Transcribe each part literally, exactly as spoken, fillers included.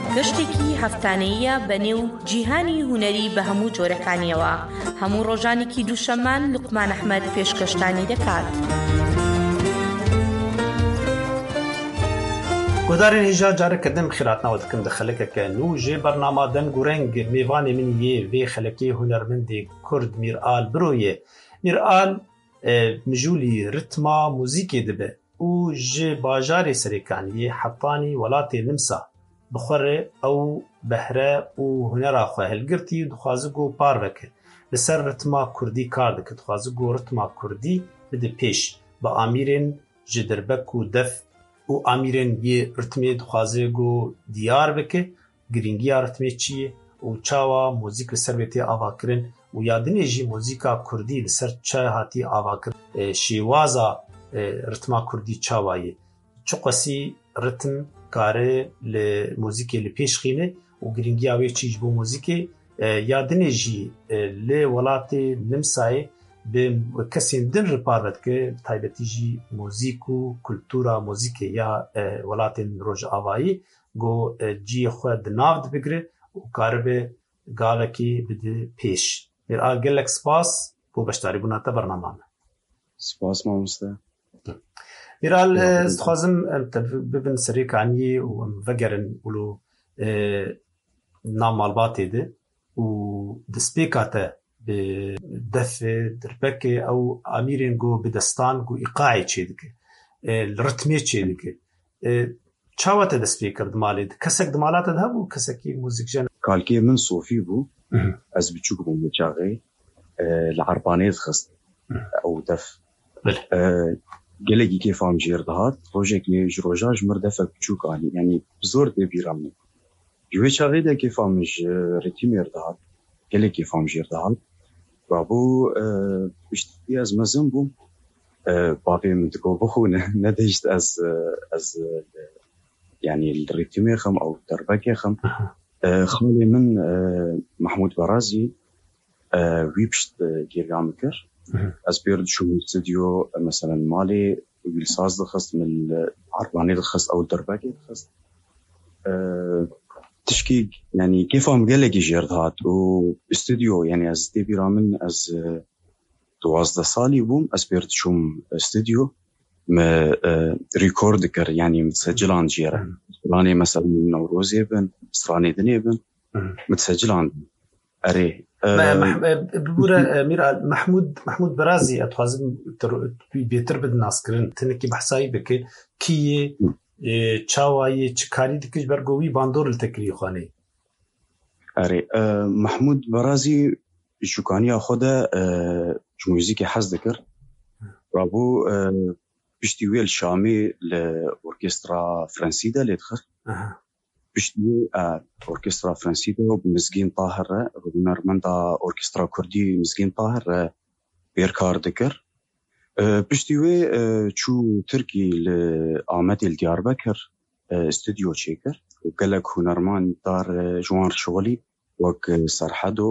گەشتێکی هەفتانەیە بەنێو جیهانی هونەری بە هەموو جۆرەکانیەوە. هەموو ڕۆژانێکی دووشەممان لوقمان ئەحمەد پێشکەشتانی دەکات. گۆدارên hêja careke din xîratnawe dikin di xelekeke nû jê bernama deng û reng mêvanê min yê vê xelekê hunermendê Kurd Mîral Biroyê. Mîral mijûlî ritma mûzîkê dibe û ji bajarê Serêkaniyê Hetanî welatê Nimsa bi xwe re ew behre û hunera xwe hilgirtî û dixwaze got par veke. Li ser ritma Kurdî kar dike, dixwaze got ritma Kurdî bide pêş bi amîrên ji dirbek û def û amîrên yê ritmê dixwaze got diyar bike girîngiya ritmê çi ye û çawa mûzîk li ser vê tê avakirin û ya dinê jî mûzîka Kurdî li ser çi hatî avakirin, şêwaza ritma Kurdî çawa ye. Çi qesî ritm kare li mûzîkê li pêş xîne û girîngiya wê çi ji bo mûzîkê. Ya dinê jî li welatê Nimsayê bi kesên din re par vedike, taybetî jî mûzîk û kultûra mûzîkê ya welatên Rojavayî got ciyê xwe di nav dibigire û karibe gavekê bide pêş. Mîral gelek spas bû beşdarîbûna te bernama me. Spas mamoste. Mîral ez dixwazim em te bibin Serêkaniyê û em vegerin ûlo nav malbatê de û di spêka te bi defê dirbekê ew amîrên got bi destan got îqayê çê dike, li ritmê çê dike. Çawa te dest pê kir di malê de? Kesek di mala te de hebû kesekî mûzîkjen? Kalkê min Sofî bû, ez biçûk bûm li çaxê li Erbanê dixist ew def. Gelekî kêfa min jêr dihat, rojekê ji roja ji mir defek biçûk anî, yanî bi zor tê bîra min. Ji wê çaxê de kêfa min ji Rêtîmêr dihat, gelek kêfa min jêr dihat. Rabû piştî ez mezin bûm, bavê min digot bixwîne, nedihîşt ez ez yanî li Rêtîmêr xem ew derbekê xem. Xalê min Mehmûd Berazî wî pişt gêriya min kir. Ez pêr diçûm stûdyo meselen malê wî li saz dixist, min li Erbanê dixist, ew derbekê dixist. Tişkî yanî kêfa min gelekî jêr dihat û stûdyo yanî ez tê bîra min ez duwazdeh salî bûm, ez pêr diçûm stûdyo me rîkord dikir yanî mitsecilan jêr e. Stranê meselen Newrozê bin, stranê dinê bin, mitsecilan bin. Erê bibûre Mîral Mehmûd Mehmûd Berazî ez dixwazim bêtir bidin naskirin, tinekî behsayî bike kî ye, çawa ye, çi karî dike ji ber got wî bandor li te kirî xwaneyê. Erê Mehmûd Berazî ji şûkaniya xwe de ji mûzîkê hez dikir. Rabû piştî wê li Şamê li orkestra Frensî de lê dixist. Piştî orkestra Frensî de bi Mizgîn Tahir re, hunermenda orkestra Kurdî Mizgîn Tahir re bêrkar dikir. Piştî wê çû Tirkî li Amedê li Diyarbekir stûdyo çêkir û gelek hunermendar ji wan şixwelî wek Serhedo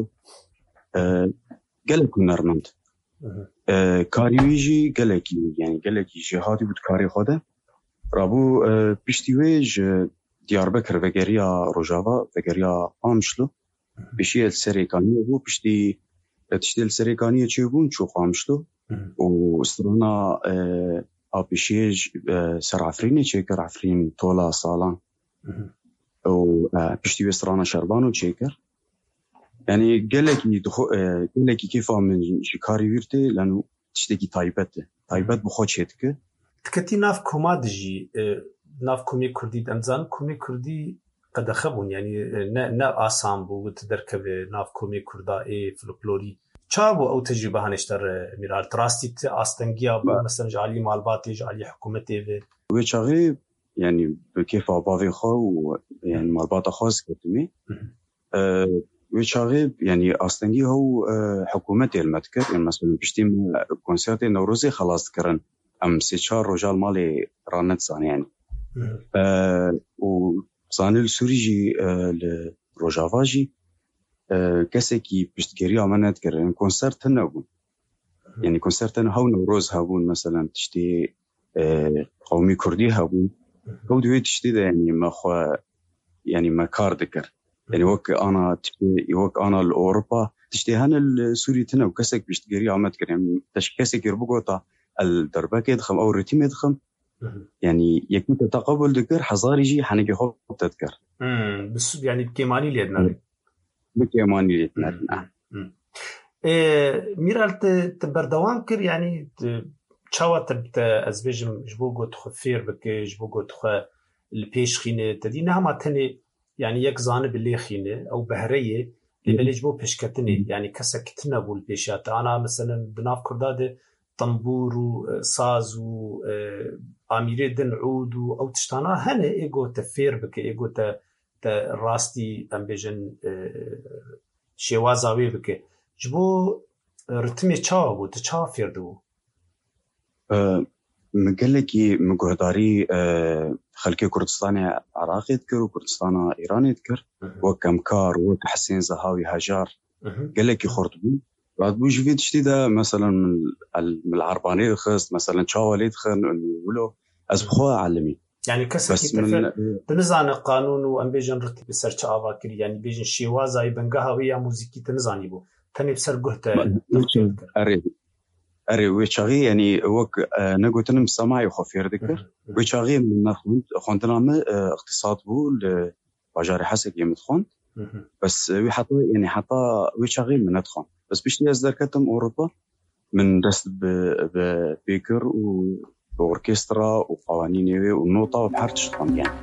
gelek hunermend. Karî wî jî gelekî yanî gelekî jêhatî bû di karê xwe de. Rabû piştî wê ji Diyarbekir vegeriya Rojava, vegeriya Amişlo, pêşiya li Serêkaniyê bû, piştî tiştê li Serêkaniyê çêbûn çû Amişlo û strana a pêşiyê ser Efrînê çêkir, Efrîn tola salan û piştî wê strana Şerbanû çêkir. Yanî gelekî gelekî kêfa min ji karî wî tê lenû tiştekî taybet e, taybet bi xwe çê dike. Tiketî nav koma de jî nav komê Kurdî de em dizanin komê Kurdî qedexe bûn, yanî ne ne asan bû tu derkeve nav komê Kurda ê folklorî. Ça bû ew tecrübe hanişter Mîral? Rastî ti astengiya bû mesela ji alî malbatê, ji alî hikûmetê ve? Wê çaxê yanî bi kêfa bavê xwe û yanî malbata xwe ziketime. Wê çaxê yanî astengî hew hikûmetê li me dikir. Yani mesela piştî konsertê Newrozê xelas dikirin, em sê çar rojal malê ranedizane yanî. û zanî li Sûrî jî li Rojava jî kesekî piştgeriya me nedikirin, konser tune bûn. Yani konser tune hew Newroz hebûn, meselen tiştê qewmî Kurdî hebûn. Ew di wê tiştê de yanî me xwe يعني مكار ذكر يعني وك أنا تشتي وك أنا الأوروبا تشتي هنا السوري تنا وكسك بيشتغلي عمد كريم تشكسك يربقوطا الدربك يدخم أو الرتيم يدخم يعني يكون تقبل ذكر حضاري جي حنجي خب تذكر امم بس يعني بكيماني ليدنا بكيماني ليدنا إيه ميرال تبردوان كر يعني تشاوى تبت أزبيجم جبوجو تخفير بك جبوجو تخ البيش خينة تدينها ما تني يعني يك زانب اللي خينة أو بهرية اللي بلجبو بيشكتني يعني كسكتنا بول بيشات أنا مثلا بناف كرداد طنبور وصاز وآميري دن عود أو تشتانا هنا إيجو تفير بك إيجو ت راستي أم بيجن شوازاوي بك جبو رتمي تشاو وتشاو فيردو أه مقلكي مقهداري أه خلكي كردستان عراقي يذكر وكردستان إيران يذكر وكمكار وكحسين زهاوي هاجار قلكي خرطبي بعد بوجي في تشتيدا مثلا من العرباني الخاص مثلا تشاوالي يدخل ولو أزبخوا علمي يعني كسكي تفر تنزان القانون وأم بيجن رتب بسر تشاوا كري يعني بيجن شيوازا يبنقها ويا موسيقى تنزاني بو تاني بسر قهته أريد أري ويشاغي يعني وك نقولتنا مسمع يخفير ذكر ويشاغي من نخوند خوندنا ما اقتصاد بو لبجاري حسك يمدخون بس ويحطوا يعني حطا ويشاغي من ندخون بس بيش يصدر كتم أوروبا من دست ببيكر وأوركسترا وقوانين ونوطة وبحرتش تخون يعني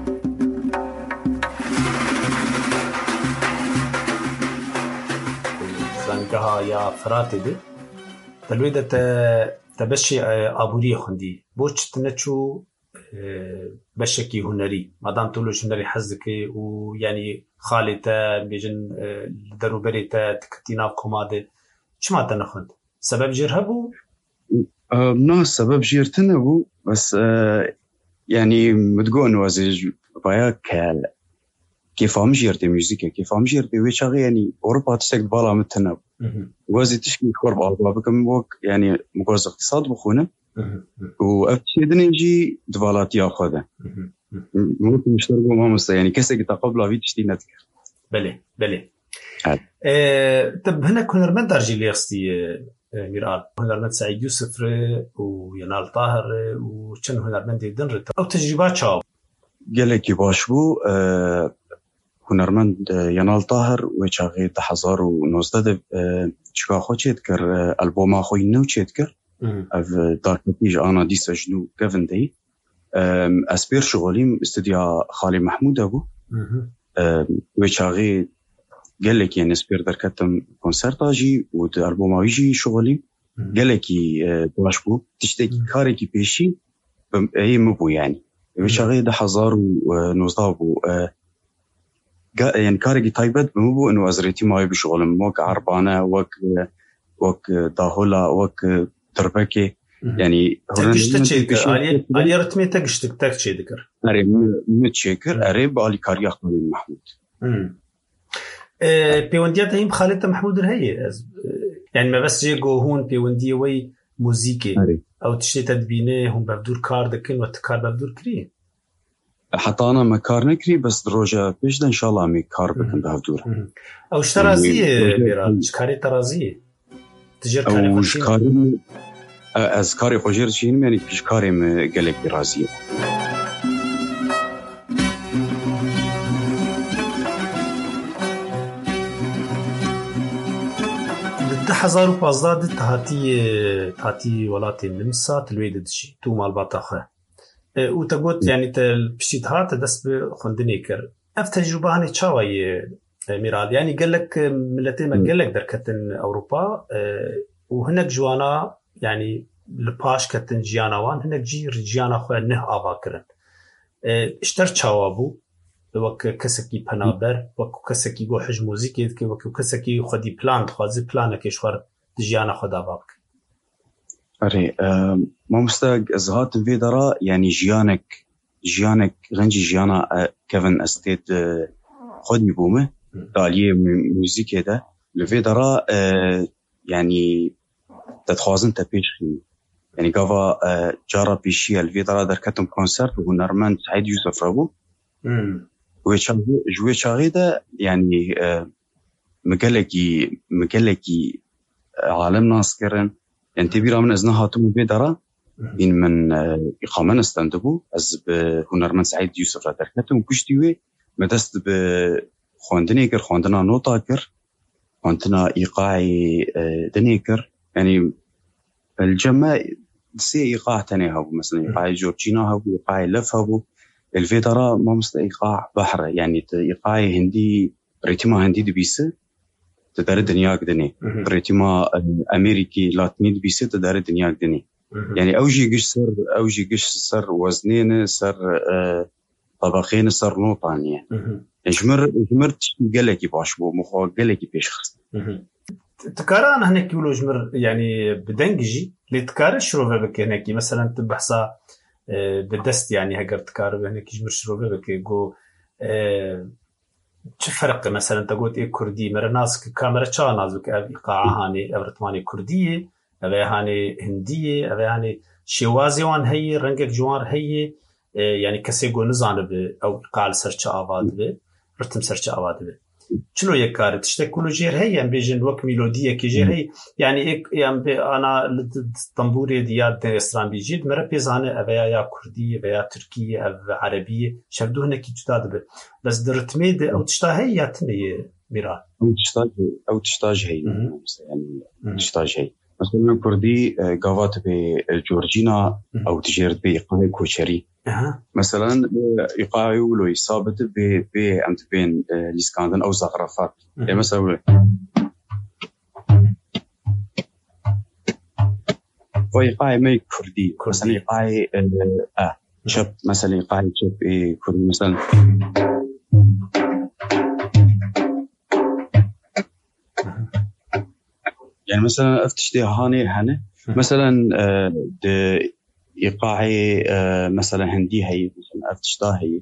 زنقها يا فراتي دي تلويدة تبشي أبوري خندي بوش تنتشو بشكي هنري مادام تقولوش هنري حزك ويعني خالته بيجن دروبريتا تكتينا كومادة شو ما تنخند سبب جرهبو؟ أه ناس سبب جيرتنبو بس أه يعني متقون وزيج بايا كال كيف هم جيرتي موسيقى كيف هم جيرتي ويشاغي يعني أوروبا تشتك بالا متنب وزي تشكي خرب أوروبا بكم وق يعني مقرز اقتصاد بخونه وأبتدي نجي دبالات ياخذه ممكن نشتركوا مع مست يعني كسر تقبل في تشتي نذكر بلى بلى أه طب هنا كنا رمض درجي اللي يخصي ميرال هنا رمض سعيد يوسف وينال طاهر وشن هنا رمض يدنر أو تجربات شاو قالك يباشبو أه هنرمند ينال طاهر وشاغي تحضر ونوزدد شكا خوش يذكر ألبوم خوي نو يذكر اف داركتيج انا دي سجنو كيفن دي اسبير شغلي استوديو خالي محمود ابو وشاغي قال لك يعني اسبير دركتم كونسرتاجي والبوم يجي شغلي قال لك بلاشبو تشتكي كاريكي بيشي اي مبو يعني وشاغي ده حضر ونوزدابو يعني كاريكي تايبت مبو انه ازريتي ماي بشغل موك عربانه وك وك داهولا وك تربكي يعني تقشت تشيكر علي علي رتمي تقشت تك ذكر اري متشكر اري بالي كاريا خالد محمود امم ا بيونديات هي خالد محمود هي يعني ما بس جيجو هون بيوندي وي موسيقى او تشتي تدبينه هم ببدور كار دكن وتكار ببدور كري حتى انا ما كار نكري بس دروجه بيش ان شاء الله مي كار بكن بهدور او اشترازيه بيرا شكاري ترازيه تجر كاري خشين از كاري خوجير شين يعني بيش كاري م قالك رازيه ده هزار و پانزده تهاتی تهاتی ولاتي النمسا تلويد دشي تو مال باطاخه او تقول يعني تلبشيت هات دس بخندني كر اف تجربه هني تشاوي ميراد يعني قال لك ملتين ما قال لك دركتن اوروبا وهناك جوانا يعني لباش كتن جيانا وان هناك جي رجيانا خو نه اباكرن اشتر تشاوابو وك كسكي بنابر وك كسكي جو حج موسيقى كي وك كسكي خدي بلان خوازي بلان كيشور جيانا خدا بابك اري ما مستاق ازهات فيدرا يعني جيانك جيانك غنجي جيانا كيفن استيت خدني بومه داليه موسيقى ده لفيدرا يعني تتخوازن تبيش يعني قافا جارة بيشي الفيدرا دركتم كونسرت وهنرمن سعيد يوسف رابو جوي شاغي ده يعني مقلقي مقلقي عالم ناسكرن يعني تبيرا من ازنا هاتم بيدرا إن من إقامة استندبو از بهنرمند سعيد يوسف رادركتم كشتيوي مدست بخواندنيكر خواندنا نوتاكر خواندنا إيقاعي دنيكر يعني الجمع سي إيقاع تاني هابو مثلا إيقاعي جورجينا هابو إيقاعي لف هابو الفيدرا ما مست إيقاع بحر يعني إيقاعي هندي ريتما هندي دبيسه تدار الدنيا قدني ريتما أمريكي لاتني دبيسه تدار الدنيا قدني يعني أوجي قش سر أوجي قش سر وزنين سر آه طبقين سر نوطان يعني جمر جمر تشجلكي باشبو مخو جلكي بيشخص تكارا أنا هناك يقولوا جمر يعني بدنجي لتكار شروفه بك هناك مثلا تبحثا بدست يعني هجر تكار هناك جمر شروفه بك جو چه فرق مثلا تقول إيه كردي مرناس كاميرا شان نازك إيقاع هاني أبرتماني كردية أبي هاني هندية أبي هاني شوازي وان هي رنجك جوار هي يعني كسيقو نزان به أو إيقاع سرچ آواد به رتم سرچ آواد به شلو يكار تشتى كله جير هي أم بيجن وك ميلودية كي جير هي يعني إيه يعني أنا الطنبوري ديار دستران بيجيد مرة بيزانة أبي يا كردية أبي يا تركية أو عربية شبدو هنا كي جداد به بس درتمي ده أو تشتى هي ياتني ميرا أو تشتاج أو تشتاج هي يعني تشتاج هي مثلا كردي قوات بجورجينا أو تجرد بإيقاع كوشري مثلا إيقاع يقولوا يصابت ب ب أمت بين الإسكندر أو زخرفات يعني مثلا وإيقاع ما كردي مثلا إيقاع آه شب مثلا إيقاع شب كردي مثلا يعني مثلا أفتشتي هاني هنا مثلا د إيقاعي مثلا هندي هي مثلا أفتشتها هي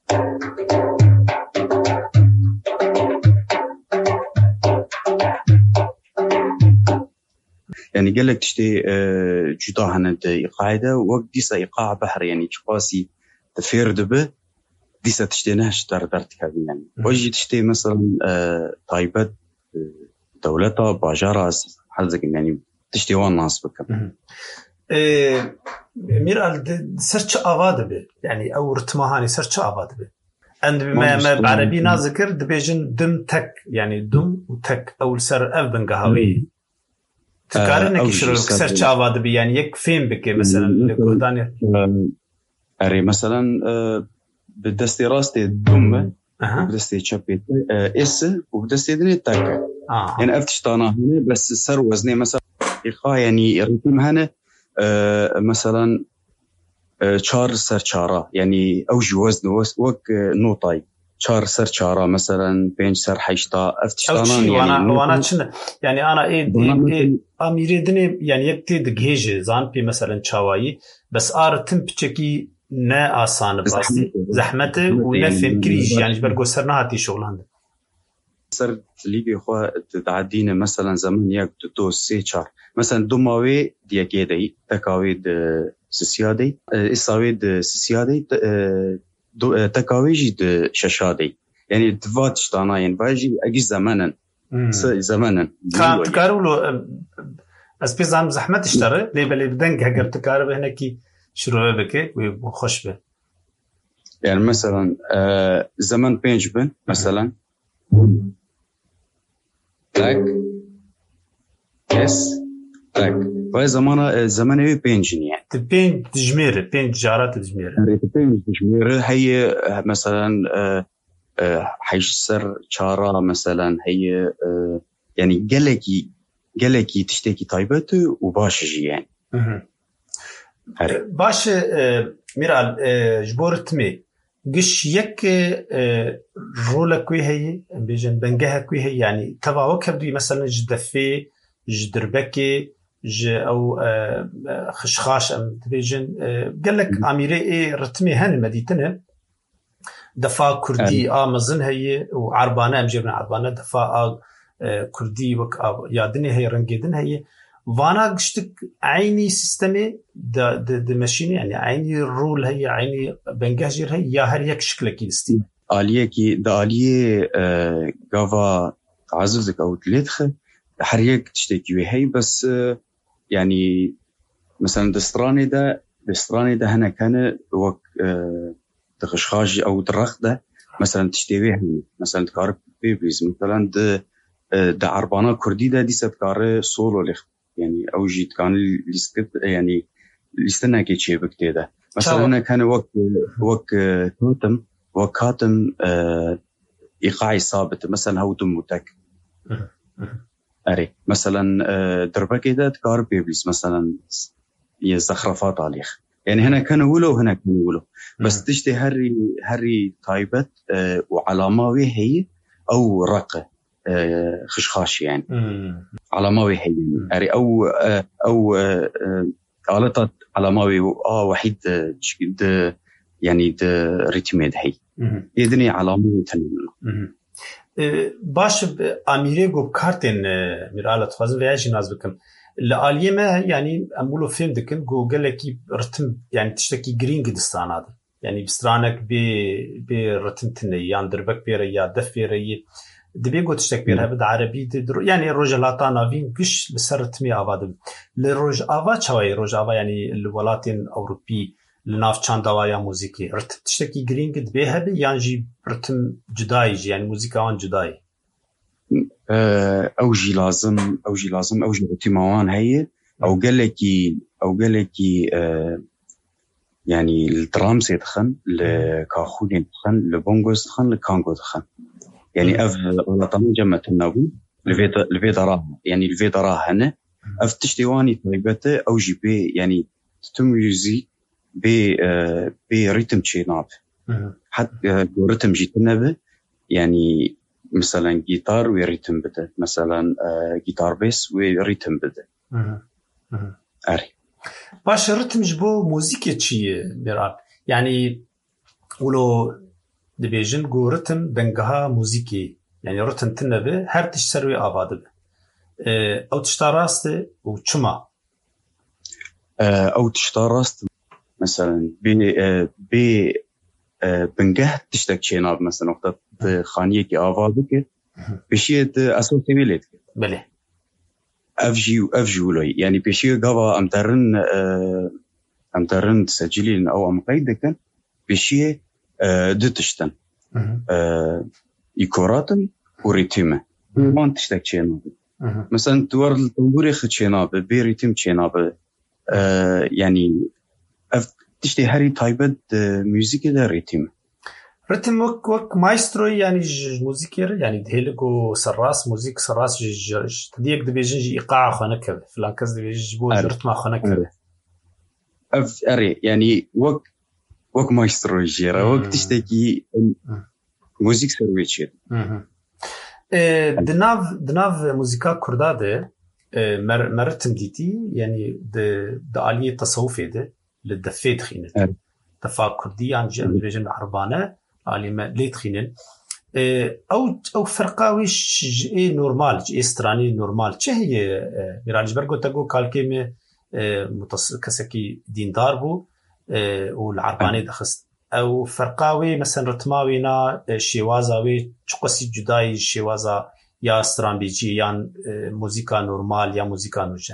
يعني قال لك تشتي جدا هنا د إيقاعي ده وقت ديسا إيقاع بحر يعني شقاسي تفيرد به ديسا تشتي نهش دار دارت كابين يعني وجي تشتي مثلا طيبات دولتها باجاراز حزق يعني تشتي وان ناس بكم إيه ميرال سرچ آواد به يعني أو رتمهاني سرچ آواد به عند ما ما بعربي نذكر دبيجن دم تك يعني دم وتك أو سر أف بنجهوي تكارنك يشرب سرچ آواد به يعني يك فين بك مثلا لكوداني أري مثلا بدستي راستي دم بدستي شبيت إس وبدستي دني تك آه. يعني أفتشتانا هنا بس السر وزني مثلا إيقاع يعني رتم هنا آه مثلا آه شار سر شارة يعني أوج وزن وك نوطاي شار سر شارة مثلا بين سر حيشتا أفتشتانا يعني وانا وانا شن يعني أنا إيه إيه أميري دني يعني يكتي دقيجة زان بي مثلا شواي بس آرتم بتشكي نا آسان باستي زحمته ونفهم كريج يعني برجو سرنا هاتي شغل هنده سر ليجي خو تعدينا مثلا زمن يك تو سي شار مثلا دوماوي دياكيدي تكاوي د سيادي اساوي د سيادي تكاوي د ششادي يعني دفات شتانا يعني باجي اجي زمانا زمانا كان تكارولو اسبيزام زحمت اشترى لي بلي بدنك هجر تكارب هنا كي شروع بك وخش به يعني مثلا زمن بينج بن مثلا تاك يس تاك وهي زمانة زمانة بينجين يعني تبين تجمير بين تجارات تجمير تبين تجمير هي مثلا حيش سر شارة مثلا هي يعني جلكي جلكي تشتكي طيبته وباشجي يعني باش ميرال جبورت مي قش يك رولك كوي هي بيجن بنجها كوي هي يعني تبع وكبدي مثلا جدفي جدربكي ج او خشخاش ام بيجن قال لك اميري ايه رتمي هن مديتنا دفا كردي اه مزن هي وعربانه ام جبنا عربانه دفا آه كردي وك يادني هي رنجدن هي وانا قشتك عيني سيستمي د د ماشين يعني عيني الرول هي عيني بنجهجر هي يا هر يك شكلك يستي آلية كي دا آلية قافا تعززك أو تلتخ حريك تشتكي وهي بس يعني مثلا دستراني ده دستراني ده هنا كان وك تخشخاج أو درخ ده مثلا تشتويه مثلا تكارب بيبليز مثلا ده ده عربانا كردي ده دي ستكار سولو لخ يعني أو جيت كان ليست يعني ليستنا كي شيء بكتير مثلا هنا كان وك وك كاتم وكاتم إيقاعي ثابت مثلا هو دموتك أري مثلا دربك ده تكارب بيبليز مثلا يزخرفات عليه يعني هنا كانوا ولو هنا كانوا ولو بس تشتي هري هري طيبت آه وعلامة هي أو رقة آه خشخاش يعني علامة هي يعني أو آه أو غلطت آه علامة آه وحيد آه يعني د ريتميد هي يدني علامة تنين باش أميري جو كارتين ميرالة خازن ليش ناس بكم الآلية ما يعني أمولو فيلم دكن جو قال لك رتم يعني تشتكي جرين قد استعناد يعني بسترانك ب برتم تني يعني دربك بيريا دف بيريا دبي جو تشتكي بيرها بد عربي يعني الرجلات نافين قش بسرتمي أبادم للرج أبا شوي رج أبا يعني الولاتين أوروبي الناف كان دوايا موسيقي رتم تشتكي جرين قد بيها بي يعني جي رتم جداي يعني موسيقى عن جداي أوجي لازم أوجي لازم أوجي رتيموان هي أو قال لكي أو قال لكي آه يعني الدرامز يدخن لكاخون يدخن لبونغوز يدخن لكانغو يدخن يعني أف على طمن جمعة النابو الفيدا الفيدا يعني الفيدا هنا أف تشتواني طيبته أوجي بي يعني تميزي بي آه بي ريتم شيناب حتى ريتم جيتنا يعني مثلا جيتار وريتم بده مثلا آه جيتار بيس وريتم بده أري باش الريتم جبو موسيقى شيء ميرال يعني ولو دبيجن جو ريتم دنجها موسيقى يعني ريتم تنبه هر تشتروي آباد آه أو تشتراست وشما آه أو تشتراست مثلا بي آه بي آه بنجه تشتك شيناب مثلا وقت خانية كي آوازك بشيء أسوسيبيليت بله أفجي وأفجي ولي يعني بشيء قبا أمترن آه أمترن تسجلين أو أمقيدك بشيء آه دتشتن آه إيكوراتن وريتمه ما تشتك شيناب مثلا توار التنبوري خد شيناب بيريتم شيناب آه يعني أف تشتي هاري تايبد آه موسيقى ده ريتمه رتم وك وك مايسترو يعني موسيقير يعني دهيلكو سراس موسيقى سراس تديك دبيجن جي إيقاع خانك فلانكز دبيجن بو رتم خانك أف أري يعني وك وك مايسترو جيرا وك تشتكي موسيقى سرويتشير دناف دناف موسيقى كردادة مر مرتم ديتي يعني د د آلية تصوفي ده للدفيت خينة دفاع كردي يعني دبيجن عربانة عالمة ليت خينن أو أو فرقاويش جي نورمال جي استراني نورمال چه هي ميرالج برغو تقول كالكيمة متص كسكي ديندار بو والعرباني دخست أو فرقاوي مثلا رتماوينا شيوازاوي چقسي جداي شيوازا يا استران بيجي يان موسيقى نورمال يا موسيقى نوجن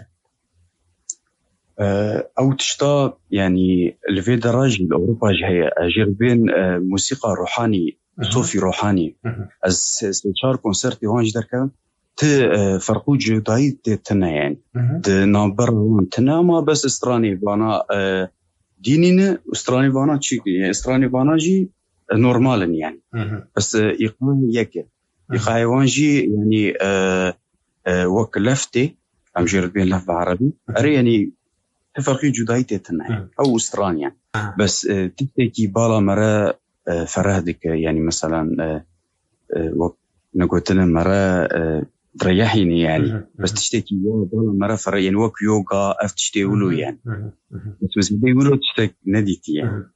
أو تشتا يعني الفي دراج الأوروبا جهية أجر بين موسيقى روحاني صوفي روحاني از سلشار كونسرتي هون جدر كم ت فرقو جداي تنا يعني د نابر تنا ما بس استراني بانا دينينا استراني بانا شيء استراني بانا جي نورمالن يعني بس إيقان يك إيقان جي يعني وك لفتي أم جر بين لف عربي أري يعني فرقي جداي تنا أو استراني يعني بس تتكي بالا مرة فرهدك يعني مثلا نقولنا مرة تريحيني يعني بس تشتكي بالا مرة فرق يعني وك يوغا أف تشتي ولو يعني بس بس بيقولوا تشتك نديتي يعني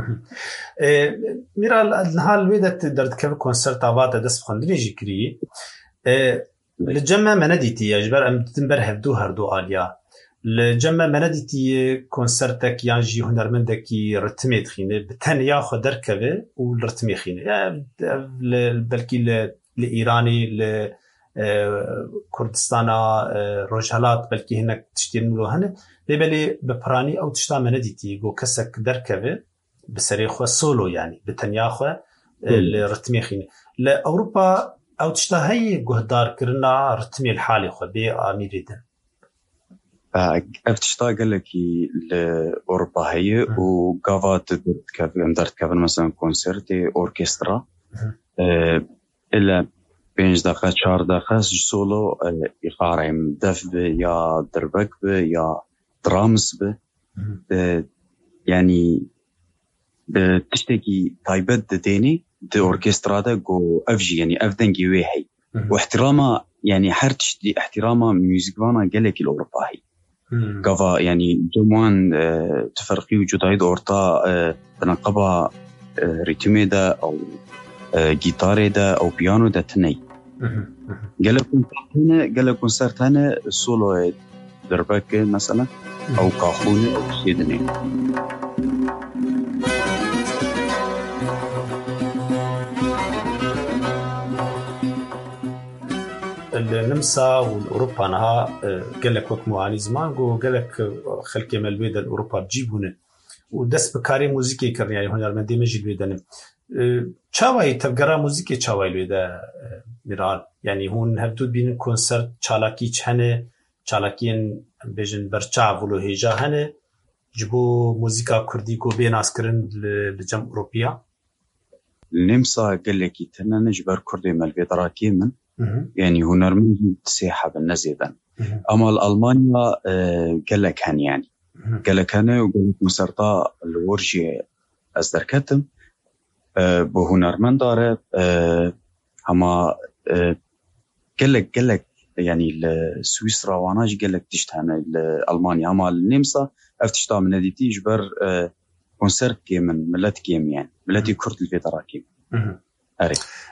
ميرال النهار ويدا تقدر تكمل كونسرت عبادة دس بخندني جكري للجمع ما نديتي يجبر أم تنبر هفدو هردو آليا لجمع منديتي كونسرتك يانجي هنرمندكي رتمي تخينه بتنيا خو دركبه والرتمي خينه يعني بلكي لإيراني لكردستان روجهلات بلكي هناك تشتين ملو هنه لبلي ببراني أو تشتا منديتي جو كسك دركبه بسري خو سولو يعني بتنيا خو الرتمي خينه لأوروبا أو تشتا هي جهدار كرنا رتمي الحالي خو بي أميريدن افتشتا قال لك لأوروبا هي وقافات درت كافن درت كافن مثلا كونسرتي أوركسترا إلا بينج دقات شهر دقات سولو يقارعم دف يا دربك يا درامز ب يعني بتشتكي تايبت ديني دي أوركسترا دا جو أفجي يعني أفدنجي ويحي واحتراما يعني حرتش احتراما ميوزيكوانا قال لك الأوروبا هي قفا يعني جمعان اه تفرقي وجود هيد أورتا اه تنقبها اه ريتمي دا أو اه جيتاري دا أو بيانو دا تني قال هنا قال كونسرت هنا السولو دربك مثلا أو كاخوني أو سيدني النمسا والأوروبا نها قال لك وقت معاني زمان قال لك خلك ملويدا الأوروبا بجيبونه ودس بكاري موسيقى كرني يعني هنرمندي مجد ويدن چاوي تفقرا موسيقى چاوي لويدا ميرال يعني هون هبدود بين كونسرت چالاكي چهنه چالاكين بيجن برچا ولو هيجا هنه جبو موسيقى كردي كو بيناس كرن لجم أوروبيا النمسا قال لك تنا نجبر كردي ملويدا راكي من يعني هنرمندي تسيحة بالنزيدا أما الألمانيا قال لك هن يعني قال لك هن وقال لك مسرطة الورجي أصدر كتم بهنرمند داره أما قال لك قال لك يعني السويسرا واناج قال لك تشتهن الألمانيا أما النمسا أفتشتها من هذه تجبر كونسرت كي من ملات كيم يعني ملاتي كرد الفيترا كيم أري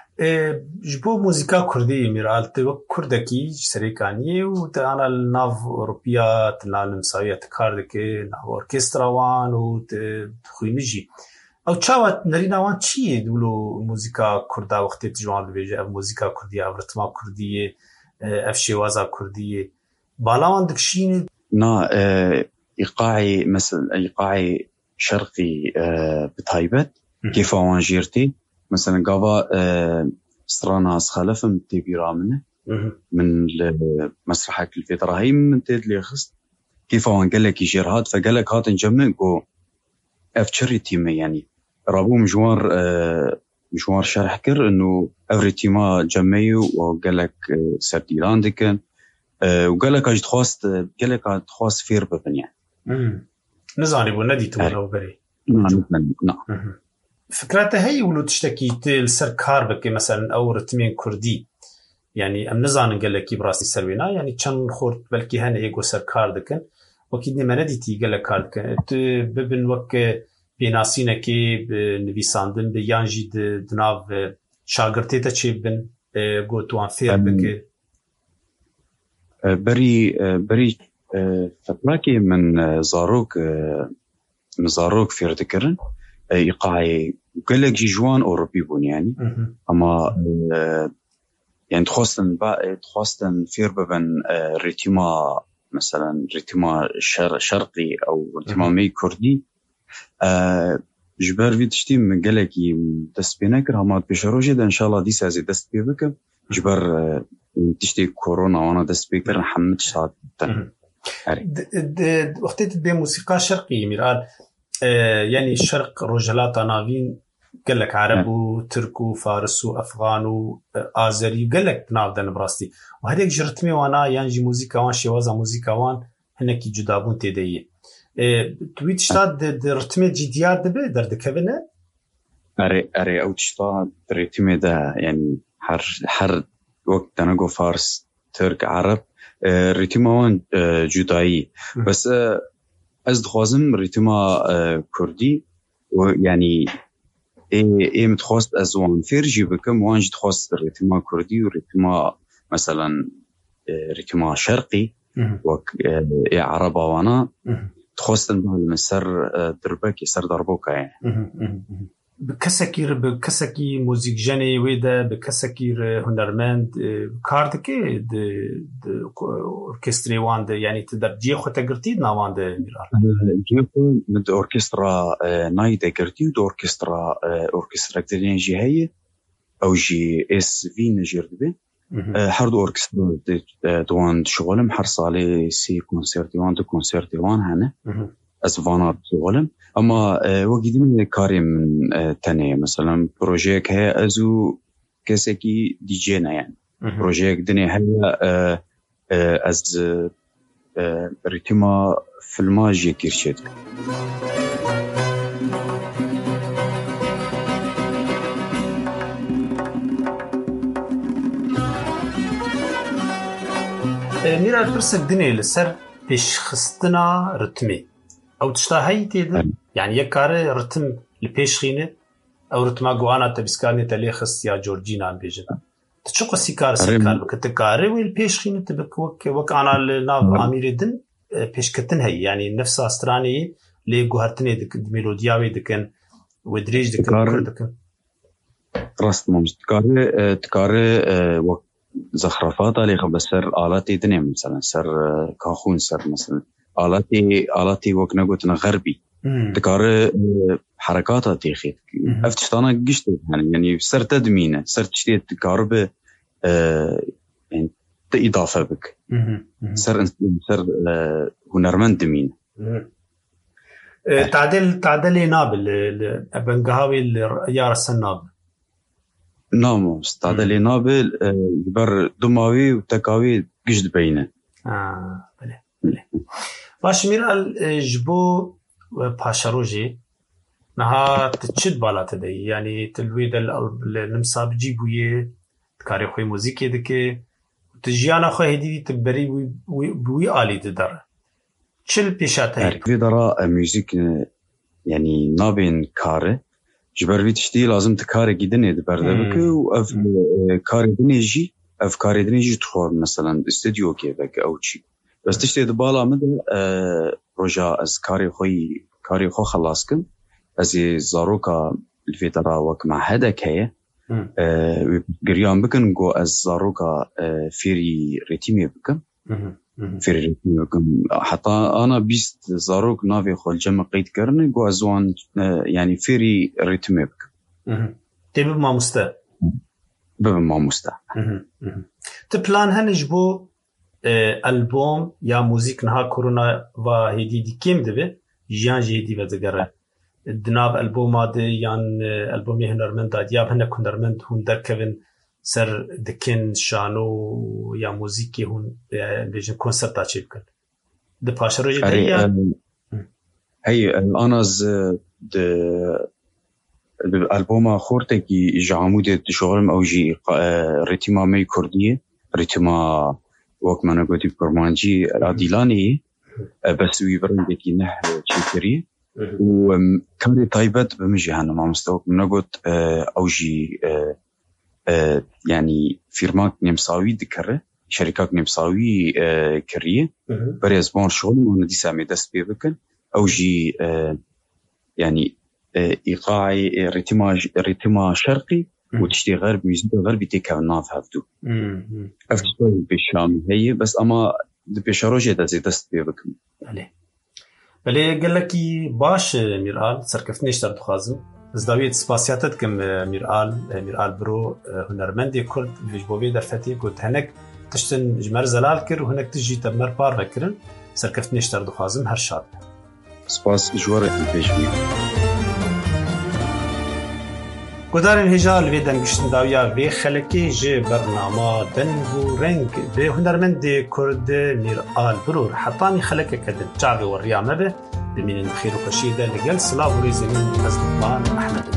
جبو موسيقى كردي ميرال تو كردكي سريكاني وتانا الناف أوروبيا تنا النمساوية تكاردك ناف أوركسترا وان وتخوينجي أو تشاوت نرينا وان چيه دولو موسيقى كردا وقت تجوان بيجي أو موسيقى كردية أو رتما كردية أف شوازا كردية بالاوان دكشين نا إيقاعي مثل إيقاعي شرقي بتايبت كيف وان جيرتي مثلا قابا استرانا خلفم تبيرا منه من مسرحك الفترة هي من تيد لي خست كيف وان قال لك يجير هاد فقال لك هات نجمع جو افتشري تيم يعني رابو مجوار مجوار شرح كر انه افري تيما جمعيو وقال لك سرديران دكن وقال لك اجد خواست قال لك اجد خواست فير ببن يعني نزاني بو ندي تولو بري نعم نعم فكرته هي ولو تشتكي السر كار بك مثلا او رتمين كردي يعني ام نزان قال لك براسي سروينا يعني كان خورت بلكي هنا ايغو سر كار دكن وكيدني منديتي قال لك كار دكن ببن وك بيناسينكي بنبيساندن بيانجي دناف شاغرتي تشيبن جو توان فير بك بري بري فتلاكي من زاروك من زاروك فير دكرن إيقاعي قال لك جي جوان أوروبي بون يعني أما يعني تخواستن بقى تخواستن فير ببن ريتما مثلا ريتما شر شرقي أو ريتما مي كردي جبر في تشتي من قال لك دست بينكر هما بيشروجي ده إن شاء الله دي سازي دست بيبك جبر تشتي كورونا وانا دست بيكر محمد شاد وقتت بموسيقى شرقية ميرال يعني الشرق رجلات نافين قال لك عرب وترك وفارس وافغان وازري قال لك نافدن براستي وهذيك جرتمي وانا يعني موسيقى وان شوازا موسيقى وان هناك جدابون تدي تويت شتاد رتمي جديات دبي درد كبنه اري اري او تشتا رتمي ده يعني حر حر وقت انا جو فارس ترك عرب رتمي وان جداي بس از دخوازم ريتما كردي ويعني ايه ايه متخواست از وان فيرجي بكم وانج تخواست ريتما كردي وريتما مثلا ريتما شرقي وك عرب وانا تخوستن بالمسر دربك يسر دربوك يعني بكسكير بكسكي موزيك جاني ويدا بكسكير هنرمند كاردكي د اوركستري واند يعني تقدر دي خو تقرتي ناواند ميرال جيكو مد اوركسترا ناي تقرتي د اوركسترا اوركسترا كدين جي هي او جي اس في نجردبي حرد اوركسترا دوان شغلم حر صالي سي كونسرتي وان دو كونسرتي وان هنا اسفانات شغلم اما وقت من كاري من تانية مثلا بروجيك هي ازو كسكي دي جينا يعني بروجيك دنيا هي از ريتما فيلماجي كيرشيت ميرال برسك دنيا لسر بيش خستنا رتمي او تشتهي تيد يعني يكار رتم لبيشخينه او رتما غوانا تبسكاني تلي خص يا جورجينا بيجنا تشقو سيكار سيكار كتكاري والبيشخينه تبك وك وك انا الناف اميردن بيشكتن هي يعني نفس استراني لي غهرتني دك ميلودياوي دكن ودريج دكن دكن راست مش تكاري تكاري وك زخرفات عليه بسر آلات دنيا مثلا سر كاخون سر مثلا آلاتي آلاتي وقنا قلتنا غربي تكار حركاتها تيخي افتشتانا قشت يعني يعني سر تدمينه سر تشتي تكار ب يعني إضافة بك سر سر هنرمند دمينه تعدل تعدلي نابل ابنقهاوي يا رسل نابل نعم تعدلي نابل بر دماوي وتكاوي قشت بينه اه بله بله باش ميرال جبو باشروجي نها تشد بالا تدي يعني تلويد المصاب جيبويه تكاري خوي موسيقى دكي تجيانا خو هدي تبري وي وي الي تدر تشل بيشات هي في درا ميوزيك يعني نابين كاره جبر بي تشتي لازم تكاري جدني دبردبك واف كاري دنيجي اف كاري دنيجي تخور مثلا استوديو كيفك او شي بس تشتي دبالا مدل روجا از كاري خوي كاري خو خلاصكم ازي زاروكا الفيترا وك مع هداك هي قريان بكن جو از زاروكا فيري ريتيمي بكم فيري ريتيمي بكم حتى انا بيست زاروك نافي خو الجمع قيد كرني جو ازوان يعني فيري ريتيمي بكم تبي ما مستا بما ما مستا تبلان هنجبو ألبوم يا موسيقى نها كورونا وهدي دي كيم دبي جيان جيدي وزجرة الدناب ألبوم هذا يان ألبوم هنرمند دياب هنا هنرمند هون دركبن سر دكين شانو يا موسيقى هون بيجن كونسرت أشيبكن ده باشروجي ده يا هي أنا ز د الألبوم خورته كي جامودة شغلم أو جي رتما مي كردية رتما وقت ما نقول برمانجي راديلاني بس ويبرن دكي نه شكري وكان طيبت بمجي هنا ما مستوى نقول أوجي يعني فيرمات نمساوي ذكره شركات نمساوي كريه بريز بون شغل وانا دي سامي دست بيبكن أوجي يعني إيقاعي رتما رتما شرقي وتشتي غرب ميزيك غربي تيكا ناف هفتو أفتشتوي بالشام هي بس أما بيشاروجي دا زي دست بيبكم بله بله قال لك باش ميرال سركفتنيش تر تخازم زداوية سباسياتت كم ميرال ميرال برو هنرمندي كرد بيجبوبي درفتي قلت هناك تشتن جمر زلال كر وهناك تجي تمر بار بكرن سركفتنيش تر تخازم هر شاد سپاس جواره پیشمی. گذارن هجال وی دنگشتن داویا وی خلکی جه برنامه دنگو رنگ به هنرمند کرد میر آل برور حطانی خلک کدن جعب و ریامه به بمین خیر و خشیده لگل سلاو ریزمین از لقمان محمد